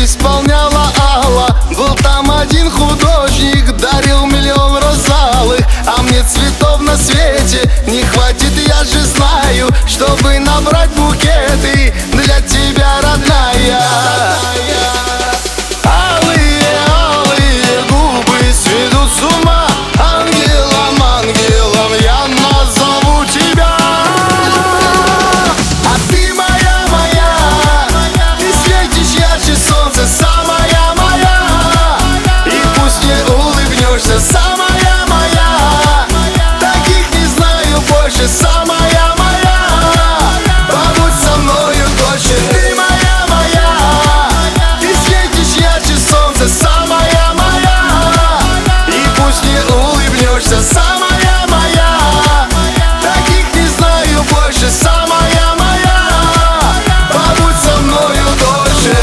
исполняла Алла. Был там один художник, дарил миллион розалых, а мне цветов на свете не хватит, я же знаю, чтобы набрать букеты для тебя, родная. Алые, алые губы сведут с ума. Ангелом, ангелом я назову тебя. А ты моя, моя, ты светишь ярче солнца, самая моя. И пусть не улыбнешься, самая моя. Таких не знаю больше, самая моя. Побудь со мною дольше. Ты моя, моя, ты светишь ярче солнца, самая моя. И пусть не улыбнешься, самая моя. Таких не знаю больше, самая моя. Побудь со мною дольше.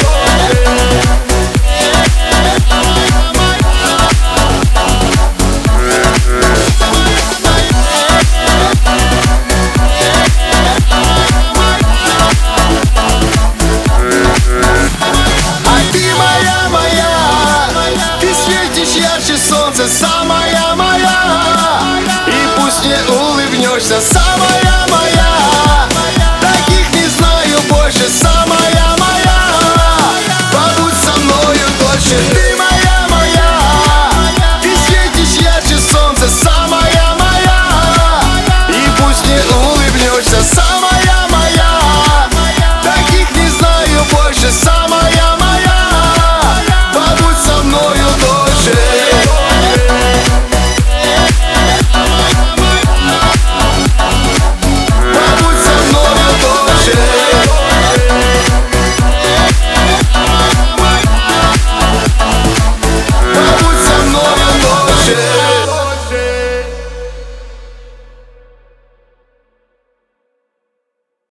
Ярче солнце, самая моя. И пусть не улыбнешься, самая моя. Таких не знаю больше, самая моя. Побудь со мною дольше. Ты